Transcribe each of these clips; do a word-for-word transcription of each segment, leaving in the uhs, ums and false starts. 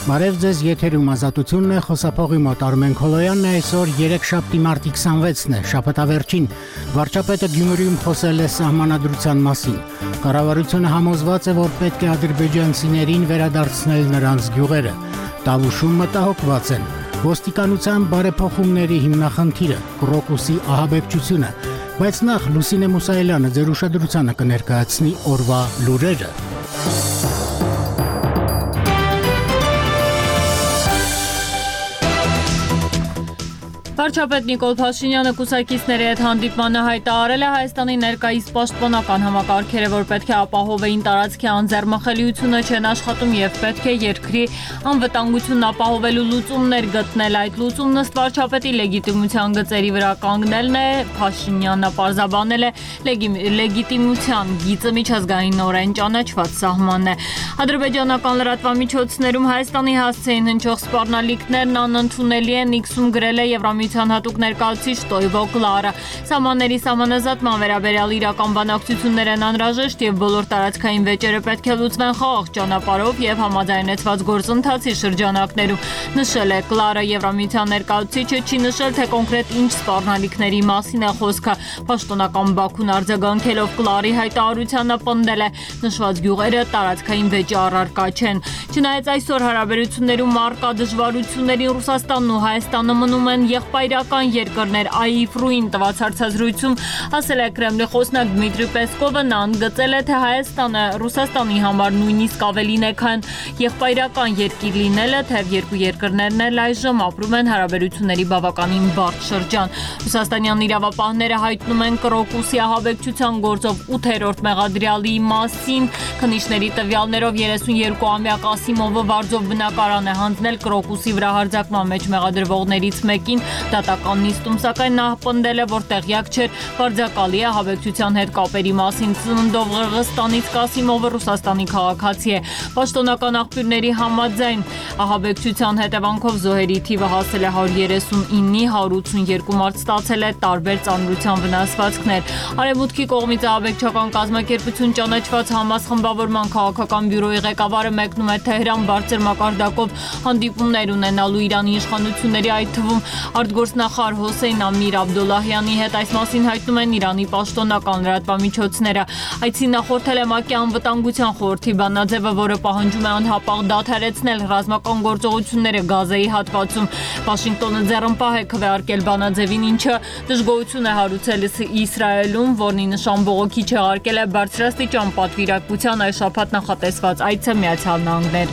Բարև ձեզ, եթերում Ազատությունն է, խոսափողի մոտ Արմեն Քոլոյանն է, այսօր երեքշաբթի մարտի քսանվեցն է, շաբաթավերջին։ Վարչապետը Գյումրիում խոսել է սահմանադրության մասին։ Կառավարությունը համոզված է, որ պետք է ադրբեջանցիներին վերադարձնել նրանց գյուղերը։ Տավուշում մտահոգված են։ Ոստիկանության բարեփոխումների հիմնախնդիրը, Կռոկուսի ահաբեկչությունը, բայց նախ Լուսինե Մուսայելյանը ձեր ուշադրությանը կներկայացնի օրվա լուրերը։ Վարչապետ Նիկոլ Փաշինյանը կուսակիցների հետ հանդիպմանը հայտարարել է Հայաստանի ներկայիս պաշտպանական համակարգերը, որ պետք է ապահովեին տարածքի անձեռմխելիությունը չեն աշխատում եւ պետք է երկրի անվտանգությունն ապահովելու լուծումներ գտնել։ Այդ լուծումն ըստ վարչապետի լեգիտիմության գծերի վրա կանգնելն է, Փաշինյանը պարզաբանել է լեգիտիմության գիծը միջազգայինորեն ճանաչված սահմանն է։ Ադրբեջանական լրատվամիջոցներում Հայաստանի հասցեին հնչող սպառնալիքներն անընդունելի են, Իքսում գրել է Եվրամիության հատուկ ներկայացուցիչ Տոյվո Կլարը։ Սահմանների սահմանազատման վերաբերյալ իրական բանակցություններ են անհրաժեշտ եւ բոլոր տարածքային վեճերը պետք է լուծվեն խաղաղ ճանապարհով եւ համաձայնեցված գործընթացի շրջանակներում, նշել է Կլարը։ Եվրամիության ներկայացուցիչը չի նշել, թե կոնկրետ ինչ սպառնալիքների մասին է խոսքը։ Պաշտոնական Բաքուն արձագանքելով Կլարի հայտարարությանը պնդել է, նշված գյուղերը տարածքային վեճի առարկա չեն։ Չնայած այսօր հարաբերություններում առկա դժվարություններին Ռուսաստանն ու Հայաստանը մնում են եղբայրական երկրներ, ԱԻՖ-ին տված հարցազրույցում ասել է Կրեմլի խոսնակ Դմիտրի Պեսկովը, նա ընդգծել է, թե Հայաստանը Ռուսաստանի համար նույնիսկ ավելին է, քան եղբայրական երկիր լինելը, թեև երկու երկրներն էլ այժմ ապրում են հարաբերությունների բավականին բարդ շրջան։ Ռուսաստանյան իրավապահները հայտնում են Կռոկուսի ահաբեկչության գործով ութերորդ մեղադրյալի մասին, քննիչների տվյալներով երեսունյոթամյա Կասիմովը վարձով բնակարան է հանձնել Կռոկուսի վրա հարձակման մեջ մեղադրվողներից մեկին, դատական նիստում սակայն նա պնդել է, որ տեղյակ չէր վարձակալի ահաբեկչության հետ կապերի մասին։ Ծննդով Ղրղստանից Կասիմովը Ռուսաստանի քաղաքացի է։ Պաշտոնական աղբյուրների համաձայն ահաբեկչության հետևանքով զոհերի թիվը հասել է հարյուր երեսունինի, հարյուր ութսունյոթ մարդ ստացել է տարբեր ծանրության վնասվածքներ։ Արևմուտքի կողմից ահաբեկչական կազմակերպություն ճանաչված Համաս խմբավորման քաղաքական բյուրոյի ղեկավարը մեկնում է Թեհրան բարձր մակարդակով հանդիպումներ ունենալու Իրանի իշխանությունների, այդ թվում արտգործնախարար Հոսեյն Ամիր Աբդոլլահյանի հետ։ Այս մասին հայտնում են Իրանի պաշտոնական լրատվամիջոցները։ Այցի նախորդել է ՄԱԿ-ի անվտանգության խորհրդի բանաձևը, որը պահանջում է անհապաղ դադարեցնել ռազմական գործողությունները Գազայի հատվածում։ Վաշինգտոնը ձեռնպահ է քվեարկել բանաձևին, ինչը դժգոհություն է հարուցել Իսրայելում, որն ի նշան բողոքի չեղարկել է բարձրաստիճան պատվիրակության այս շաբաթ նախատեսված այցը Միացյալ Նահանգներ։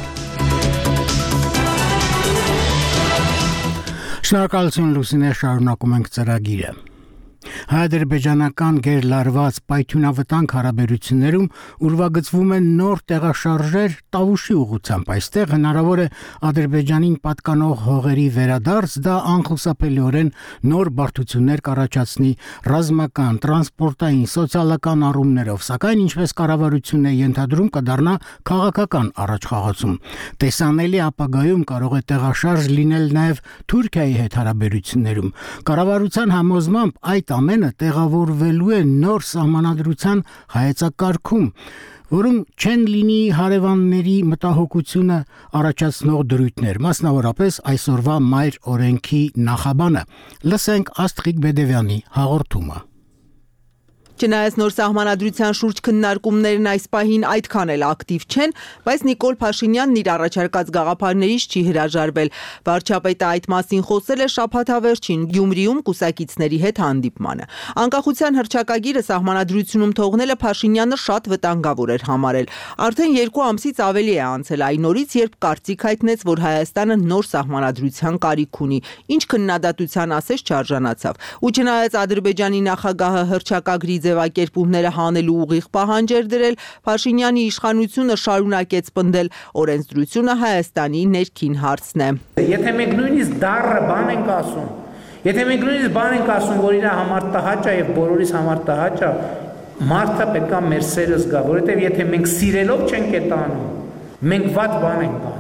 Շնորհակալություն Լուսինե, շարունակում ենք ծրագիրը։ Հայ-ադրբեջանական գերլարված պայթյունավտանգ հարաբերություններում ուրվագծվում են նոր տեղաշարժեր Տավուշի ուղղությամբ։ Այստեղ հնարավոր է Ադրբեջանին պատկանող հողերի վերադարձ, դա անխուսափելիորեն նոր բարդություններ կառաջացնի ռազմական, տրանսպորտային, սոցիալական առումներով, սակայն ինչպես կառավարությունն է ենթադրում, կդառնա քաղաքական առաջխաղացում։ Տեսանելի ապագայում կարող է տեղաշարժ լինել նաև Թուրքիայի հետ հարաբերություններում։ Կառավարության համոզմամբ այդ ամենը տեղավորվելու է նոր սահմանադրության հայեցակարգում, որում չեն լինի հարևանների մտահոգությունը առաջացնող դրույթներ, մասնավորապես այսօրվա մայր օրենքի նախաբանը։ Լսենք Աստղիկ Բեդևյանի հաղորդումը։ Չնայած նոր սահմանադրության շուրջ քննարկումներն այս պահին այդքան էլ ակտիվ չեն, բայց Նիկոլ Փաշինյանն իր առաջարկած գաղափարներից չի հրաժարվել։ Վարչապետը այդ մասին խոսել է շաբաթավերջին Գյումրիում կուսակիցների հետ հանդիպմանը։ Անկախության հռչակագիրը սահմանադրությունում թողնելը Փաշինյանը շատ վտանգավոր էր համարել։ Արդեն երկու ամսից ավելի է անցել այն օրից, երբ կարծիք հայտնեց, որ Հայաստանը նոր սահմանադրության կարիք ունի, ինչ քննադատության ասես չարժանացավ։ Ու չնայած Ադրբեջանի նախագահը հռչակագրի ձևակերպումները հանելու ուղիղ պահանջ էր դրել, Փաշինյանի իշխանությունը շարունակեց պնդել, օրենսդրությունը Հայաստանի ներքին հարցն է։ Եթե մենք նույնիսկ դառը բան ենք ասում, եթե մենք նույնիսկ բան ենք ասում, որ իր համար տհաճ է եւ բոլորիս համար տհաճ է, մարդը պետք է մեր սերը զգա, որովհետեւ եթե մենք սիրելով չենք այդ անում, մենք վատ բան ենք անում։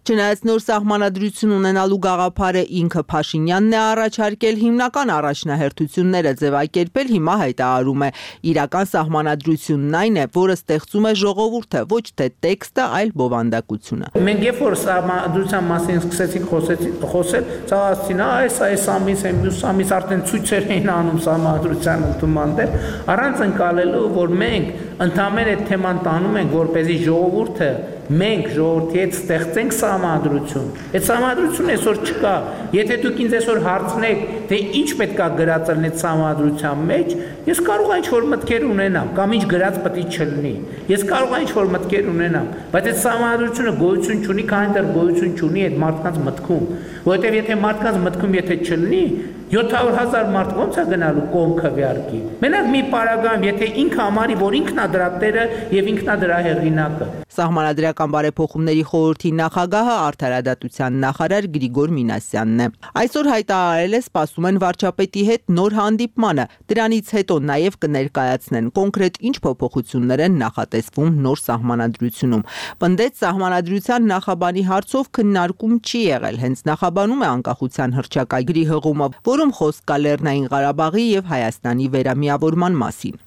Չնայած նոր սահմանադրություն ունենալու գաղափարը ինքը Փաշինյանն է առաջարկել, հիմնական առաջնահերթությունները ձևակերպել հիմա հայտարարում է իրական սահմանադրությունն այն է, որը ստեղծում է ժողովուրդը, ոչ թե տեքստը, այլ բովանդակությունը։ Մենք երբ որ սահմանադրության մասին սկսեցինք խոսել, ցավացին, այս այս ամիս եմ, մյուս ամիս արդեն ցույցեր էին անում սահմանադրության ընդունման դեմ, առանց ընկալելու, որ մենք ընդհանրապես այդ թեման տանում ենք, որպեսզի ժողովուրդը մենք ժողովրդի հետ ստեղծենք սահմանադրություն։ Այդ սահմանադրությունը այսօր չկա։ Եթե դուք ինձ այսօր հարցնեք, թե ինչ պետք է գրածել այդ սահմանադրության մեջ, ես կարող եմ ինչ-որ մտքեր ունենամ, կամ ինչ գրած պետք է չլինի։ Ես կարող եմ ինչ-որ մտքեր ունենամ, բայց այդ սահմանադրությունը գոյություն չունի, քանի դեռ գոյություն չունի այդ մարդկանց մտքում, որովհետև եթե մարդկանց մտքում եթե չլինի, յոթ հարյուր հազար մարդ ո՞նց է գնալու կողմ քվեարկի։ Մենակ մի պարագայում, եթե ինքը համարի, որ ինքն է դրա տերը եւ ինքն է դրա հեղինակը։ Սահմանադրական բարեփոխումների խորհրդի նախագահը արդարադատության նախարար Գրիգոր Մինասյանն է։ Այսօր հայտարարել է սպասում են վարչապետի հետ նոր հանդիպմանը, դրանից հետո նաև կներկայացնեն կոնկրետ ինչ փոփոխություններ են նախատեսվում նոր սահմանադրությունում։ Պնդեց սահմանադրության նախաբանի հարցով քննարկում չի եղել, հենց նախաբանում է անկախության հռչակագրի հղումը, որում խոսք կա Լեռնային Ղարաբաղի եւ Հայաստանի վերամիավորման մասին։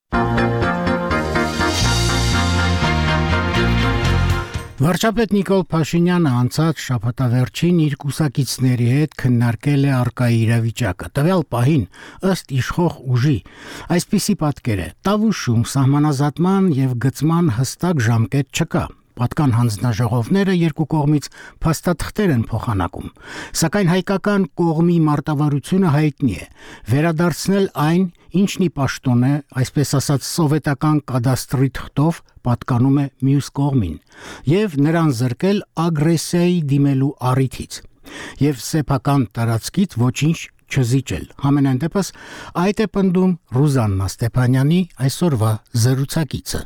Վարչապետ Նիկոլ Փաշինյանը անցած շաբաթավերջին իր կուսակիցների հետ քննարկել է առկայի իրավիճակը։ Տվյալ պահին ըստ իշխող ուժի այսպիսի պատկեր է. Տավուշում սահմանազատման եւ գծման հստակ ժամկետ չկա։ Պատկան հանձնաժողովները երկու կողմից փաստաթղթեր են փոխանակում, սակայն հայկական կողմի մարտավարությունը հայտնի է՝ վերադարձնել այն, ինչն ի պաշտոն է, այսպես ասած սովետական կադաստրի թղթով պատկանում է մյուս կողմին, եւ նրան զրկել ագրեսիայի դիմելու առիթից, եւ սեփական տարածքից ոչինչ չզիջել։ Համենայն դեպս այդ է պնդում Ռուզաննա Ստեփանյանի այսօրվա զրուցակիցը։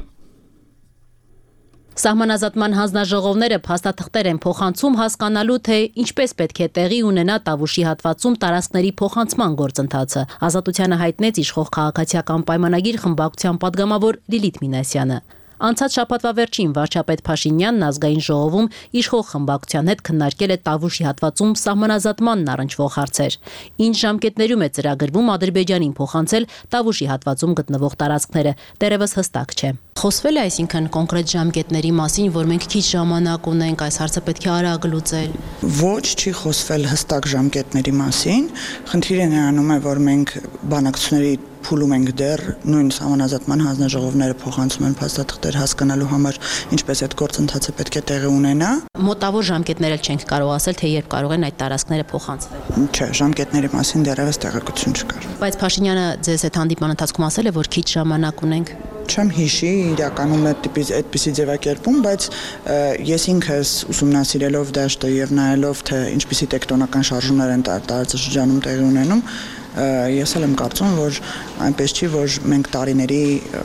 Սահմանազատման հանձնաժողովները փաստաթղթեր են փոխանցում հասկանալու, թե ինչպես պետք է տեղի ունենա Տավուշի հատվածում տարածքների փոխանցման գործընթացը։ Ազատությանը հայտնեց իշխող քաղաքացիական պայմանագիր խմբակցության падգամավոր Լիլիթ Մինասյանը։ Անցած շաբաթվա վերջին վարչապետ Փաշինյանն ազգային ժողովում իշխող խմբակցության հետ քննարկել է Տավուշի հատվածում սահմանազատմանն առնչվող հարցեր։ Ինչ ժամկետներում է ծրագրվում Ադրբեջանին փոխանցել Տավուշի հատվածում գտնվող տարածքները, դեռևս հստակ չէ։ Խոսվել է այսինքն կոնկրետ ժամկետների մասին, որ մենք քիչ ժամանակ ունենք, այս հարցը պետք է արագ լուծել։ Ոչ, չի խոսվել հստակ ժամկետների մասին։ Խնդիրը նրանում է, որ մենք բանակցությունների փուլում ենք դեռ, նույն սահմանազատման հանձնաժողովները փոխանցում են փաստաթղթեր հասկանալու համար, ինչպես այդ գործընթացը պետք է տեղի ունենա։ Մոտավոր ժամկետներ էլ չենք կարող ասել, թե երբ կարող են այդ տարածքները փոխանցվել։ Չէ, ժամկետների մասին դեռևս տեղեկություն չկար։ Բայց Փաշինյանը ձեզ այդ հանդիպման ընթացքում ասել է, որ քիչ ժամանակ ունենք։ Չեմ հիշի իրականում այդպիսի ձևակերպում, բայց ես ինքս ուսումնասիրելով դաշտը եւ նայելով, թե ինչպիսի տեկտոնական շարժումներ են տարածաշրջանում տեղի ունենում, ես էլ եմ կարծում, որ այնպես չի, որ մենք տարիների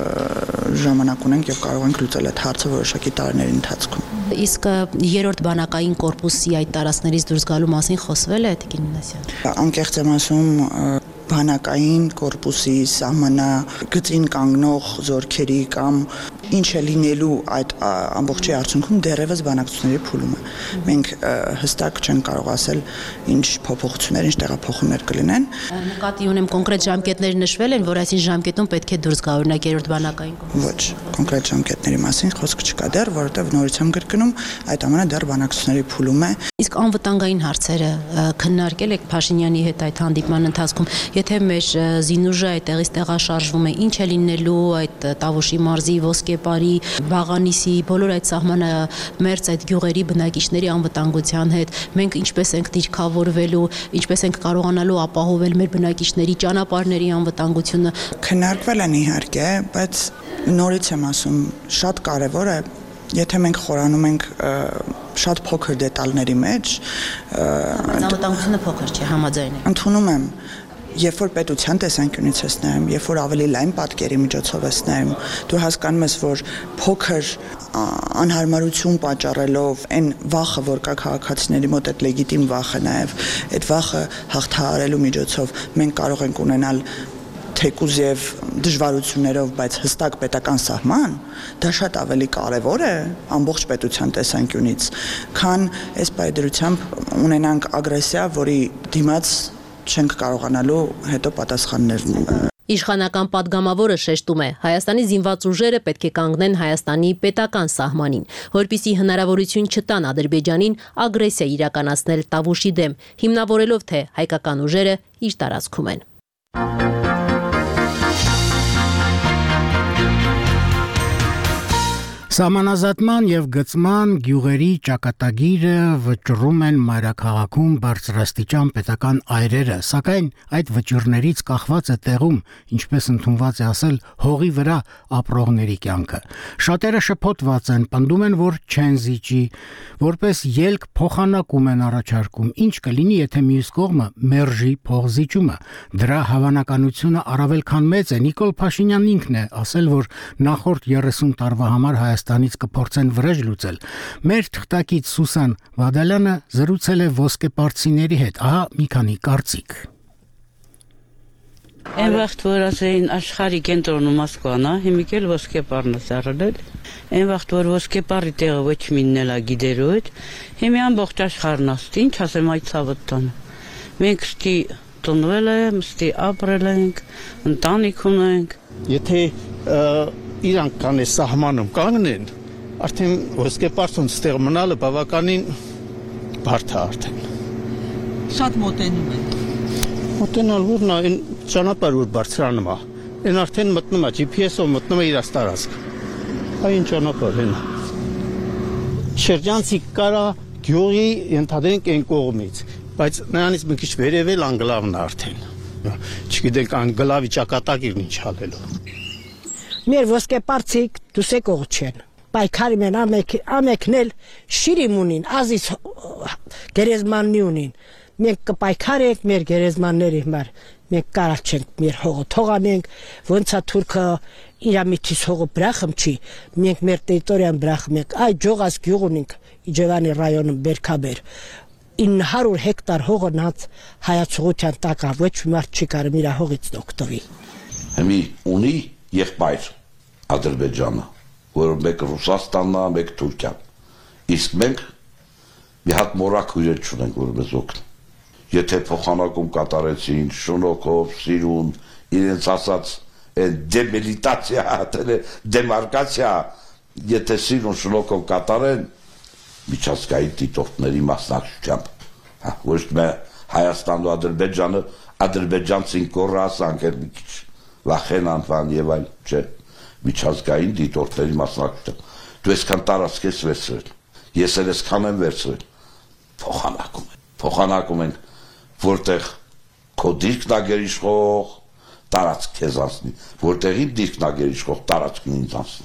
ժամանակ ունենք եւ կարող ենք լուծել այդ հարցը որոշակի տարիների ընթացքում։ Իսկ երրորդ բանակային կորպուսի այդ տարածքներից դուրս գալու մասին խոսվել է Տիկին Մինասյան։ Անկեղծ եմ ասում, բանակային կորպուսի սահմանագծին կանգնող զորքերի կամ ինչ է լինելու այդ ամբողջի արդյունքում դեռևս բանակցությունների փուլում է։ Մենք հստակ չենք կարող ասել ինչ փոփոխություններ, ինչ տեղափոխումներ կլինեն։ Նկատի ունեմ կոնկրետ ժամկետներ նշվել են, որ այսին ժամկետում պետք է դուրս գա օրինակ երրորդ բանակային կորպուսը։ Ոչ, կոնկրետ ժամկետների մասին խոսք չկա դեռ, որովհետև նորից եմ կրկնում, այդ ամենը դեռ բանակցությունների փուլում է։ Իսկ անվտանգային հարցերը քննարկել եք Փաշինյանի հետ այդ հանդիպման ընթացքում, եթե մեր զինուժը այդտեղից տեղաշարժվում է, ինչ է լինելու այդ Տավուշի մարզի Ոսկեպարի, Վաղանիսի, բոլոր այդ սահմանը մերձ այդ գյուղերի բնակիչների անվտանգության հետ, մենք ինչպես ենք դիրքավորվելու, ինչպես ենք կարողանալու ապահովել մեր բնակիչների ճանապարհների անվտանգությունը։ Քննարկվել են իհարկե, բայց նորից եմ ասում, շատ կարևոր է, եթե մենք խորանում ենք շատ փոքր դետալների մեջ, անվտանգությունը փոքր չէ, համաձայն եմ։ Ընդունում եմ, երբ որ պետության տեսանկյունից ես նայում, երբ որ ավելի լայն պատկերի միջոցով ես նայում, դու հասկանում ես, որ փոքր անհարմարություն պատճառելով այն վախը, որ կա քաղաքացիների մոտ, այդ լեգիտիմ վախը նաև, այդ վախը հաղթահարելու միջոցով մենք կարող ենք ունենալ թեկուզ եւ դժվարություններով, բայց հստակ պետական սահման, դա շատ ավելի կարևոր է ամբողջ պետության տեսանկյունից, քան այս պայդրությամբ ունենանք ագրեսիա, որի դիմաց չենք կարողանալու հետո պատասխաններ Իշխանական падգամավորը շեշտում է, Հայաստանի զինված ուժերը պետք է կանգնեն Հայաստանի պետական սահմանին, որպեսզի հնարավորություն չտան Ադրբեջանին ագրեսիա իրականացնել Տավուշի դեմ, հիմնավորելով թե հայկական ուժերը իր տարածքում են։ Սահմանազատման եւ գծման գյուղերի ճակատագիրը վճռում են մայրաքաղաքում բարձրաստիճան պետական այրերը, սակայն այդ վճիռներից կախված է տեղում, ինչպես ընդունված է ասել, հողի վրա ապրողների կյանքը։ Շատերը շփոթված են, պնդում են, որ չեն զիջի, որպես ելք փոխանակում են առաջարկում, ինչ կլինի, եթե մյուս կողմը մերժի փոխզիջումը։ Դրա հավանականությունը առավել քան մեծ է։ Նիկոլ Փաշինյանն ինքն է ասել, որ նախորդ երեսուն տարվա համար Հայաստանից կփորձեն վրեժ լուծել։ Մեր թղթակից Սուսան Վադալյանը զրուցել է ոսկեպարծիների հետ, ահա մի քանի կարծիք։ Այն վաղտ, որ ասեին աշխարհի կենտրոնում Մոսկվան է, հիմիկ էլ ոսկեպարն է սարել։ Այն վաղտ, որ ոսկեպարի տեղը ոչ մինն էլ է գիդերոյդ, հիմի ամբողջ աշխարհն աստ, ինչ ասեմ այդ ցավըտ տանը։ Մենք ստի տոնվել եմ, ստի ապրել ենք, ընտանիք ունենք։ Եթե իրանք կան է սահմանում կանգնեն, արդեն ոսկեպարսուն ստեղ մնալը բավականին բարդ է արդեն։ Շատ մոտենում են։ Մոտենալ որն է, այն ճանապարհ որ բարձրանում է, այն արդեն մտնում է, Ջի Փի Էսով մտնում է իր տարածք։ Այն ճանապարհ են։ Շրջանցի կարա գյուղի ընդհանրենք այն կողմից, բայց նրանից մի քիչ վերևել անգլավն է արդեն։ Չգիտենք անգլավի ճակատագիրն ինչ հալելու։ Մեր ոսկեպարցիկ դուսեկող չեն, պայքարի մեն ամեկն էլ շիրիմ ունին, ազից գերեզմաննի ունին, մենք կպայքար ենք մեր գերեզմանների համար, մենք կարալ չենք մեր հողը թողանենք, ոնց է թուրքը իրամիթիս հողը բրախմ չի, մենք մեր տերիտորիան բրախմ ենք, այ ջողաս գյուղ ունենք Իջևանի ռայոնում բերքաբեր, ինը հարյուր հեկտար հողը նած հայացողության տակ է, ոչ մի մարդ չի կարում իր հողից օգտվի։ Հիմի ունի եղբայր Ադրբեջանը, որ մեկ Ռուսաստանն է, մեկ Թուրքիան։ Իսկ մենք մի հատ մորակ հյուրեր չունենք, որ մեզ օգնի։ Եթե փոխանակում կատարեցին, շնորհքով, սիրուն, իրենց ասած դեմիլիտացիա, դեմարկացիա, եթե սիրուն շնորհքով կատարեն, միջազգային դիտորդների մասնակցությամբ, ոչ թե Հայաստանն ու Ադրբեջանը, ադրբեջանցին կորը ասանք մի քիչ վախեն անվան եւ այլ, չէ, միջազգային դիտորդների մասնակցությամբ։ Դու այսքան տարածք ես վերցրել, ես էլ այսքան եմ վերցրել, փոխանակում են, փոխանակում են, որտեղ քո դիրքն ա գերիշխող, տարածք քեզ անցնի, որտեղ իմ դիրքն ա գերիշխող, տարածքն ինձ անցնի։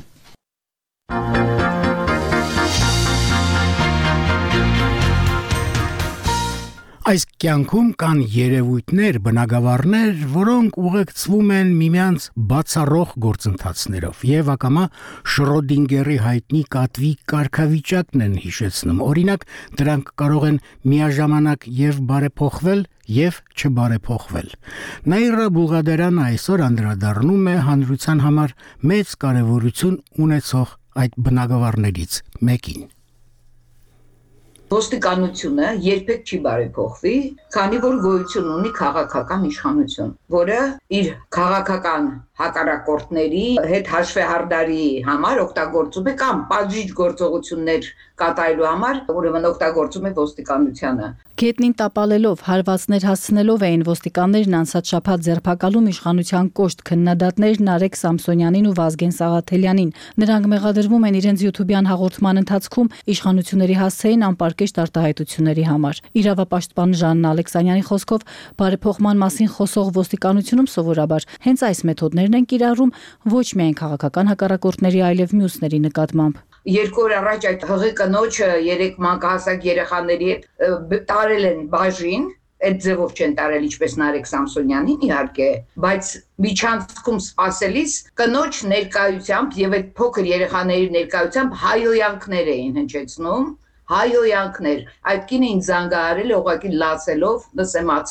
Այս կյանքում կան երևույթներ, բնագավառներ, որոնք ուղեկցվում են միմյանց բացառող գործընթացներով եւ ակամա Շրոդինգերի հայտնի կատվի կարգավիճակն են հիշեցնում։ Օրինակ, դրանք կարող են միաժամանակ եւ բարեփոխվել եւ չբարեփոխվել։ Նաիրա Բուղադարյանը այսօր անդրադառնում է հանրության համար մեծ կարեւորություն ունեցող այդ բնագավառներից մեկին։ Ոստիկանությունը երբեք չի բարեփոխվի, քանի որ գոյություն ունի քաղաքական իշխանություն, որը իր քաղաքական հակառակորդների հետ հաշվեհարդարի համար օգտագործում է կամ պատժիչ գործողություններ կատարելու համար, ուրեմն օգտագործում է ոստիկանությունը։ Գետնին տապալելով, հարվածներ հասցնելով էին ոստիկաններն անցած շաբաթ ձերբակալում իշխանության կոշտ քննադատներ Նարեկ Սամսոնյանին ու Վազգեն Սաղաթելյանին։ Նրանք մեղադրվում են իրենց յութուբյան հաղորդման ընթացքում իշխանությունների հասցեին անպարկեշտ արտահայտությունների համար։ Իրավապաշտպան Ժաննա Ալեքսանյանի խոսքով բարեփոխման մասին խոսող ոստիկանությունում սովորաբար հենց այս մեթոդներն են կիրառում ոչ միայն քաղաքական հակառակորդների, այլև մյուսների նկատմամբ։ Երկու օր առաջ այդ հղի կնոջը երեք մանկահասակ երեխաների հետ տարել են բաժին, այդ ձևով չեն տարել ինչպես Նարեկ Սամսոնյանին իհարկե, բայց միջանցքում սпасելիս կնոջ ներկայությամբ եւ այդ փոքր երեխաների ներկայությամբ հայոյանքներ էին հնչեցնում, հայոյանքներ։ Այդ կինը ինձ զանգահարել է ուղղակի լացելով, լսեմացած,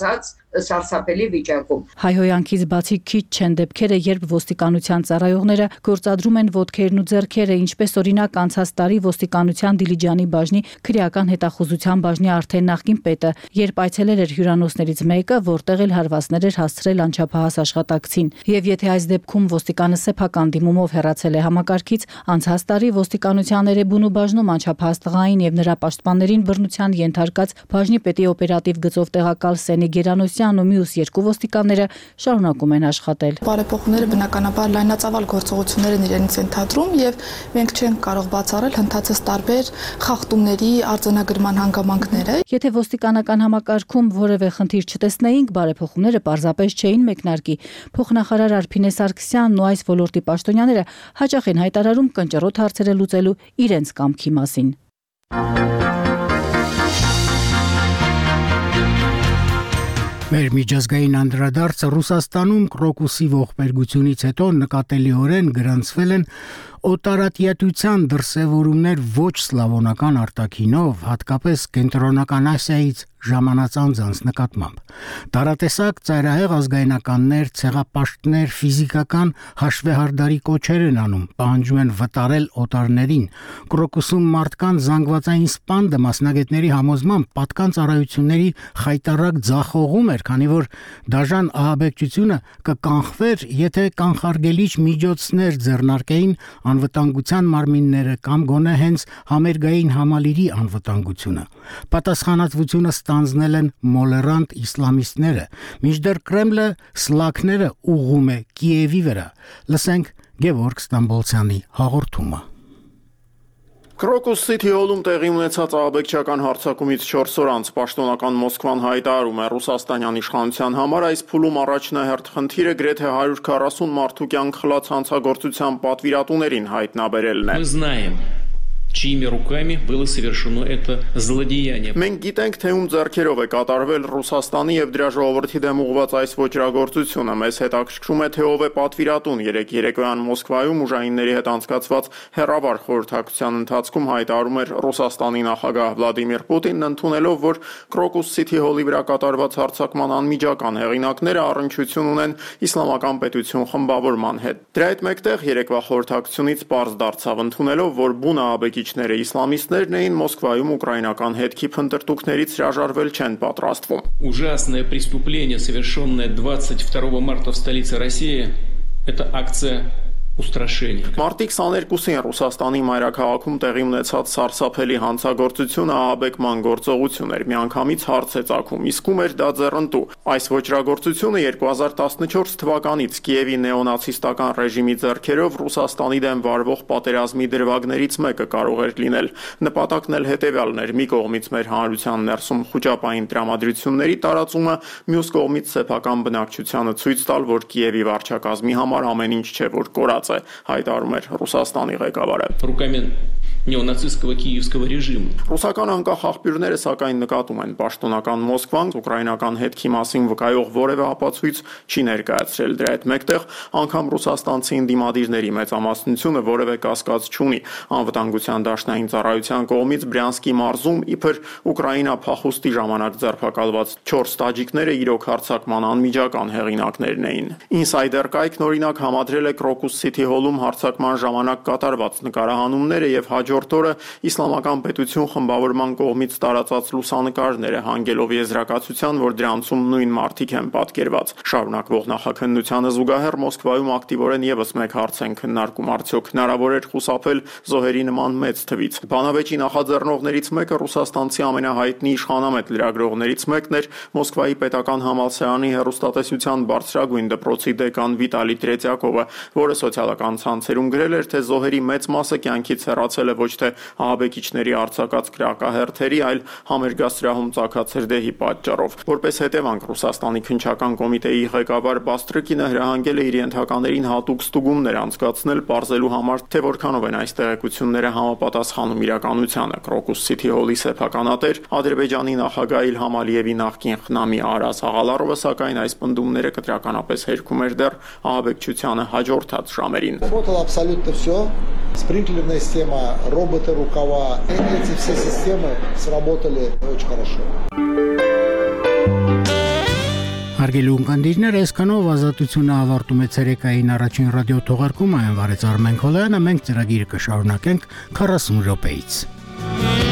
սարսափելի վիճակում։ Հայհոյանքից բացի քիչ չեն դեպքերը, երբ ոստիկանության ծառայողները գործադրում են ոտքերն ու ձեռքերը, ինչպես օրինակ անցած տարի ոստիկանության Դիլիջանի բաժնի քրեական հետախուզության բաժնի արդեն նախկին պետը, երբ այցելել էր հյուրանոցներից մեկը, որտեղ էլ հարվածներ էր հասցրել անչափահաս աշխատակցին։ Եվ եթե այս դեպքում ոստիկանը սեփական դիմումով հեռացել է համակարգից, անցած տարի ոստիկանության Էրեբունու բաժնում անչափահաս տղային եւ նրա պաշտպաններին բռնության ենթարկած բաժնի պետի օպերատիվ գծով տեղակալ Սենի Գերանոսյան ու մյուս երկու ոստիկանները շարունակում են աշխատել։ Բարեփոխումները բնականաբար լայնածավալ գործողություններ են իրենից ենթադրում եւ մենք չենք կարող բացառել հնդածս տարբեր խախտումների արձանագրման հանգամանքները։ Եթե ոստիկանական համակարգում որևէ խնդիր չտեսնեինք, բարեփոխումները պարզապես չէին մեկնարկի։ Փոխնախարար Արփինե Սարգսյանն ու այս ոլորտի պաշտոնյաները հաճախ են հայտարարում կնճռոտ հարցերը լուծելու իրենց կամքի մասին։ Մեր միջազգային անդրադարձը Ռուսաստանում կրոկուսի ողբերգությունից հետո նկատելիորեն գրանցվել են օտարատիատության դրսևորումներ ոչ սլավոնական արտաքինով, հատկապես Կենտրոնական Ասիայից ժամանած անձանց նկատմամբ։ Տարատեսակ ծայրահեղ ազգայնականներ, ցեղապաշտներ, ֆիզիկական հաշվեհարդարի կոչեր են անում, պահանջում են վտարել օտարներին։ Կրոկուսում մարդկանց զանգվածային սպանդը մասնագետների համոզմամբ պատկան ծառայությունների խայտառակ ձախողում էր, քանի որ դաժան ահաբեկչությունը կկանխվեր, եթե կանխարգելիչ միջոցներ ձեռնարկեին անվտանգության մարմինները կամ գոնե հենց համերգային համալիրի անվտանգությունը։ Պատասխանատվությունը ստանձնել են մոլերանտ իսլամիստները, մինչդեռ Կրեմլը սլաքները ուղղում է Կիևի վրա։ Լսենք Գևորգ Ստամբոլցյանի հաղորդումը։ Կրոկուս Սիթի հոլում տեղի ունեցած ահաբեկչական հարձակումից չորս օր անց պաշտոնական Մոսկվան հայտարարում է Ռուսաստանյան իշխանության համար այս փուլում առաջնահերթ խնդիրը գրեթե հարյուր քառասուն մարդու կյանք խլած հանցագործության պատվիրատուներին հայտնաբերելն է։ чьими руками было совершено это злодеяние. Մենք գիտենք, թե ում ձեռքերով է կատարվել Ռուսաստանի եւ դրա ժողովրդի դեմ ուղղված այս ոճրագործությունը։ Մեզ հետաքրքրում է, թե ով է պատվիրատուն։ Երեք երեկոյան Մոսկվայում ուժայինների հետ անցկացված հերավար խորհրդակցության ընթացքում հայտարարում էր Ռուսաստանի նախագահ Վլադիմիր Պուտինն, ընդունելով, որ Կրոկուս Սիթի հոլի վրա կատարված հարձակման անմիջական հեղինակները առնչություն ունեն իսլամական պետություն խմբավորման հետ։ Դրա հետ մեկտեղ երեկվա խորհրդակցությունից պարզ դարձավ, ընդունելով, որ բուն ահաբեկիչները իսլամիստներն էին, Մոսկվայում ուկրաինական հետքի փնտրտուքներից հրաժարվել չեն պատրաստվում։ Ужасное преступление, совершенное двадцать второго марта в столице России, это акция Մարտի քսաներկուսին Ռուսաստանի մայրաքաղաքում տեղի ունեցած սարսափելի հանցագործությունը ահաբեկման գործողություն էր, միանգամից հարց է ծագում, իսկ ում էր դա ձեռնտու։ Այս ոճրագործությունը երկու հազար տասնչորս թվականից Կիևի նեոնացիստական ռեժիմի ձեռքերով Ռուսաստանի դեմ վարվող պատերազմի դրվագներից մեկը կարող էր լինել։ Նպատակն էլ հետևյալն էր՝ մի կողմից մեր հանրության ներսում խոճապային տրամադրությունների տարածումը, մյուս կողմից սեփական բնակչությանը ցույց տալ, որ Կիևի վարչակազմի համար ամեն ինչ չէ, որ կորած է, հայտարարում էր Ռուսաստանի ղեկավարը։ Ռուկամեն նեոնացիստского киевского режима. Ռուսական անկախ աղբյուրները սակայն նկատում են պաշտոնական Մոսկվան ուկրաինական հետքի մասին վկայող որևէ ապացույց չի ներկայացրել։ Դրա հետ մեկտեղ անգամ ռուսաստանցի ընդդիմադիրների մեծամասնությունը որևէ կասկած չունի անվտանգության դաշնային ծառայության կողմից Բրյանսկի մարզում իբր Ուկրաինա փախուստի ժամանակ ձերբակալված չորս տաջիկները իրոք հարձակման անմիջական հեղինակներն էին։ Ինսայդեր կայքն օրինակ համադրել է Կրոկուս Սիթի հոլում հարձակման ժամանակ կատարված նկարահանումները եւ հաջորդ օրը իսլամական պետություն խմբավորման կողմից տարածած լուսանկարները, հանգելով եզրակացության, որ դրանցում նույն մարդիկ են պատկերված։ Շարունակվող նախաքննությանը զուգահեռ Մոսկվայում ակտիվորեն եւս մեկ հարց են քննարկում, արդյոք հնարավոր էր խուսափել զոհերի նման մեծ թվից։ Բանավեճի նախաձեռնողներից մեկը ռուսաստանցի ամենահայտնի իշխանամետ լրագրողներից մեկն էր Մոսկվայի պետական համալսարանի հեռուստատեսության բարձրագույն դպրոցի դեկան Վիտալի Տրետյակովը, որը սոցիալական ցանցերում գրել էր, թե զոհերի մեծ մասը կյանքից հեռացել է ոչ թե ահաբեկիչների արձակած կրակահերթերի, այլ համերգասրահում ծագած հրդեհի պատճառով։ Որպես հետևանք Ռուսաստանի քննչական կոմիտեի ղեկավար Բաստրկինը հրահանգել է իր ենթականերին հատուկ ստուգումներ անցկացնել, պարզելու համար, թե որքանով են այս տեղեկությունները համապատասխանում իրականությանը։ Կրոկուս Սիթի հոլի սեփականատեր Ադրբեջանի նախագահ Իլհամ Ալիևի նախկին խնամի Արաս Աղալարովը սակայն այս պնդումները կտրականապես հերքում էր դեռ ահաբեկչությանը հաջորդած ժամերին։ Спринклерная система, роботы, рукава. Эти все системы сработали очень хорошо. Հարգելի ունկնդիրներ, այսքանով ազատությունը ավարտում է ցերեկային առաջին ռադիո թողարկումը, այն վարեց Արմեն Քոլյանը, մենք ծրագիրը կշարունակենք քառասուն րոպեից։